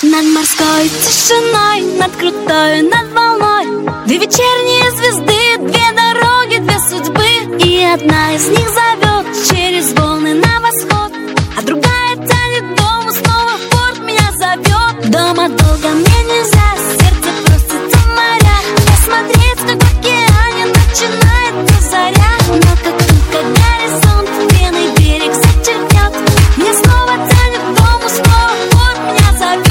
Над морской тишиной, над крутой, над волной, две вечерние звезды, две дороги, две судьбы. И одна из них зовет через волны на восход, а другая тянет дому, снова в порт меня зовет. Дома долго мне нельзя, сердце просится в морях, посмотреть, как в океане начинается заря. Но как только горизонт пеной берег зачеркнет, меня снова тянет дому, снова в порт меня зовет.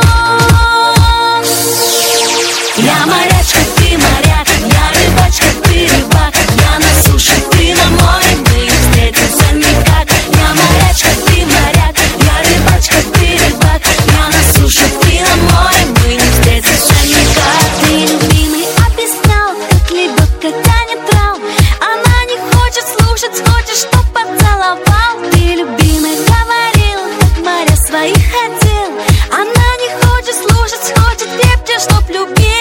Я морячка, ты моряк, я рыбачка, ты рыбак, я на суше, ты на море, мы встретимся никак. Я морячка, ты моряк, я рыбачка, ты рыбак, я на суше, ты на море, мы не встретимся никак. Ты, любимый, объяснял, как лебедка тянет трал, она не хочет слушать, хочет, чтоб поцеловал. Ты, любимый, говорил, как моря своих хотел, она не хочет слушать, хочет крепче, чтоб любил.